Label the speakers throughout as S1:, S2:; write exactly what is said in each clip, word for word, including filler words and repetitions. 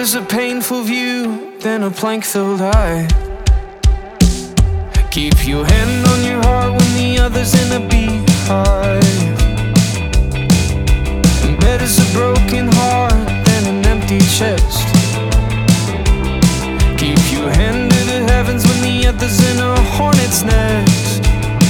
S1: as a painful view than a plank-filled eye. Keep your hand on your heart when the other's in a beehive. And better is a broken heart than an empty chest. Keep your hand to the heavens when the other's in a hornet's nest.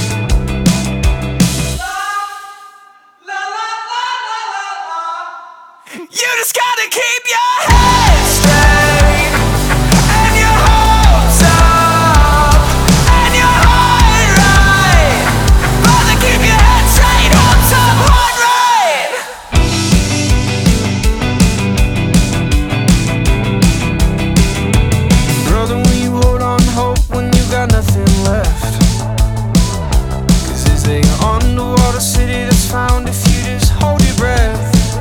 S1: You just gotta keep your head straight and your hopes up and your heart right. Brother, keep your head straight, hopes up, heart right. Brother, will you hold on hope when you got nothing left? Cause there's a underwater city that's found if you just hold your breath.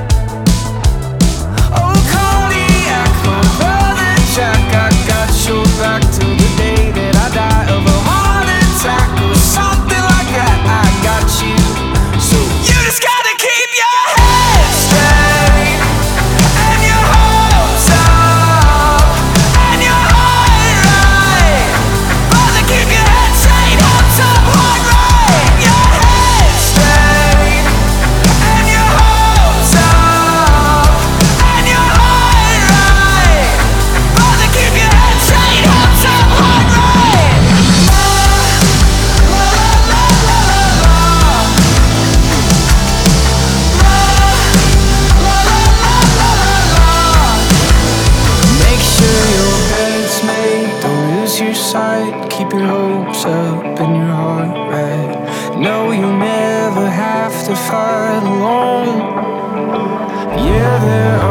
S1: Jack, I got your back till the day that I die of a heart attack or something like that. I got you, so you just gotta keep your head straight and your hopes up and your heart right. Brother, keep your head straight, hopes up, heart right. Your head straight and your hopes up and your heart right. Keep your head straight, hopes up, heart right. La, la, la, la, la, la, la. La, la, la, la, la, la. Make sure your bed's made, don't lose your sight. Keep your hopes up and your heart right. No, you'll never have to fight alone. Yeah, there